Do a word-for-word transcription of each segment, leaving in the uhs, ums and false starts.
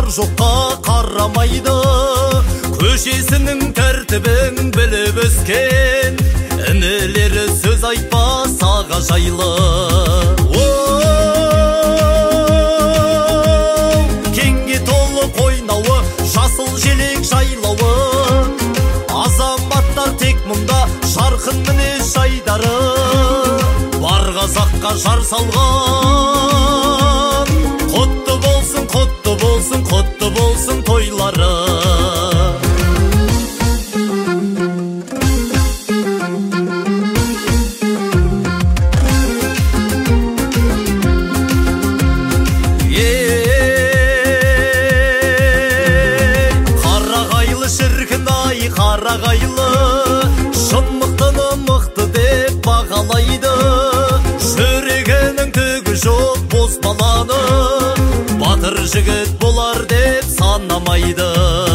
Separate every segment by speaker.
Speaker 1: бар жоққа қарамайды, көшесінің тәртібін біліп өскен, інілері сөз айтпас аға жайлы. Кеңге толы қойнауы, жасыл желек жайлауы, азаматтар тек мұнда жарқын мінез жайдары, бар қазаққа жар салған. Құтты болсын, құтты болсын, құтты болсын тойлары. Қарағайлы, шындықтыны мықты деп бағалайды, жүрегінің түгі жоқ бос баланы, батыр жігіт болар деп санамайды.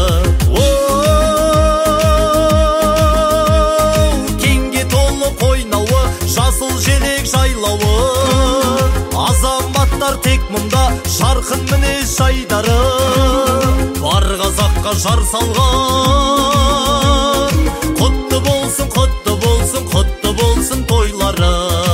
Speaker 1: Кеңге толы қойнауы, жасыл желек жайлауы, азаматтар тек мұнда жарқын мінез жайдары, бар қазаққа жар салған. Құтты болсын, құтты болсын, құтты болсын тойлары.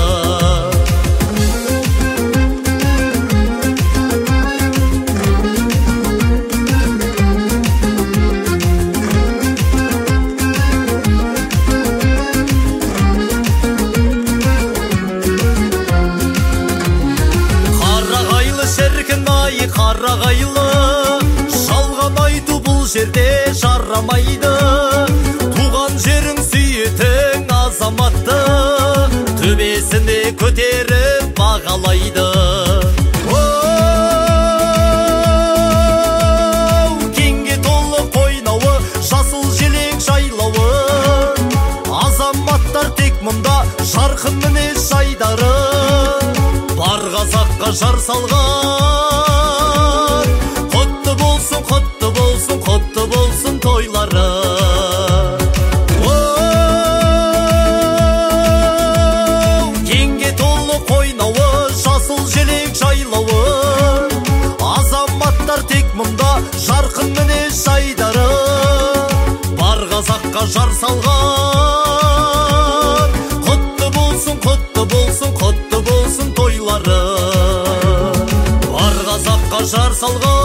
Speaker 1: Қарағайлы шіркін-ай, қарағайлы, жалған айту бұл жерде жарамайды. Туған жерің сүйетін азаматты, төбесіне көтеріп бағалайды. Кеңге толы қойнауы, жасыл желек жайлауы, азаматтар тек мұнда жарқын мінез жайдары, бар қазаққа жар салған. Құтты болсын, құтты болсын, құтты болсын тойлары. Кеңге толы қойнауы, жасыл желек жайлауы, азаматтар тек мұнда жарқын мінез жайдары, бар қазаққа жар салған. Құтты болсын, құтты болсын, құтты болсын тойлары, бар қазаққа жар салған.